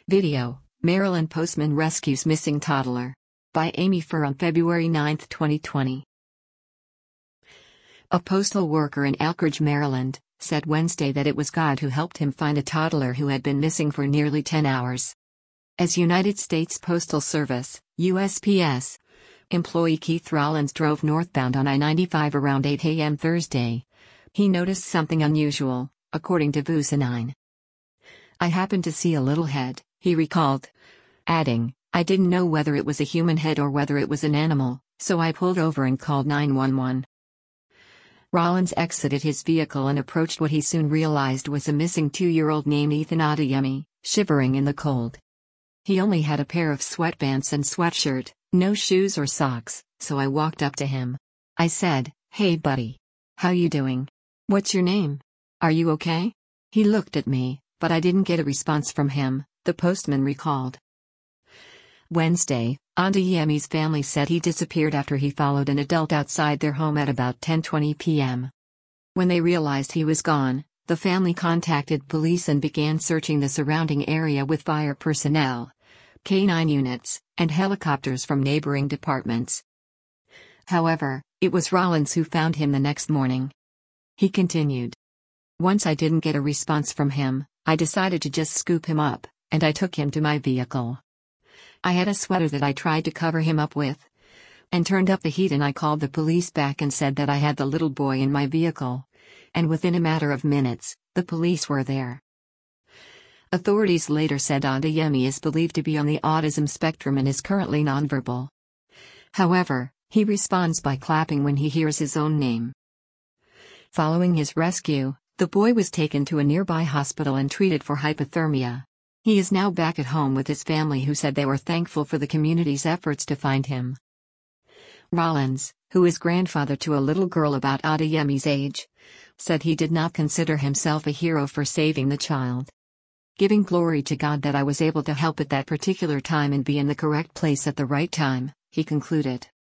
Video: Maryland postman rescues missing toddler. By Amy Furr on February 9, 2020. A postal worker in Elkridge, Maryland, said Wednesday that it was God who helped him find a toddler who had been missing for nearly 10 hours. As United States Postal Service, USPS, employee Keith Rollins drove northbound on I-95 around 8 a.m. Thursday, he noticed something unusual, according to VUSA9. "I happened to see a little head," he recalled, adding, "I didn't know whether it was a human head or whether it was an animal, so I pulled over and called 911. Rollins exited his vehicle and approached what he soon realized was a missing 2-year-old named Ethan Adeyemi, shivering in the cold. He only had a pair of sweatpants and sweatshirt, no shoes or socks, so I walked up to him. I said, 'Hey buddy. How you doing? What's your name? Are you okay?' He looked at me, but I didn't get a response from him," the postman recalled. Wednesday, Adeyemi's family said he disappeared after he followed an adult outside their home at about 10:20 p.m. When they realized he was gone, the family contacted police and began searching the surrounding area with fire personnel, K-9 units, and helicopters from neighboring departments. However, it was Rollins who found him the next morning. He continued, "Once I didn't get a response from him, I decided to just scoop him up, and I took him to my vehicle. I had a sweater that I tried to cover him up with, and turned up the heat, and I called the police back and said that I had the little boy in my vehicle, and within a matter of minutes, the police were there." Authorities later said Adeyemi is believed to be on the autism spectrum and is currently nonverbal. However, he responds by clapping when he hears his own name. Following his rescue, the boy was taken to a nearby hospital and treated for hypothermia. He is now back at home with his family, who said they were thankful for the community's efforts to find him. Rollins, who is grandfather to a little girl about Adeyemi's age, said he did not consider himself a hero for saving the child. "Giving glory to God that I was able to help at that particular time and be in the correct place at the right time," he concluded.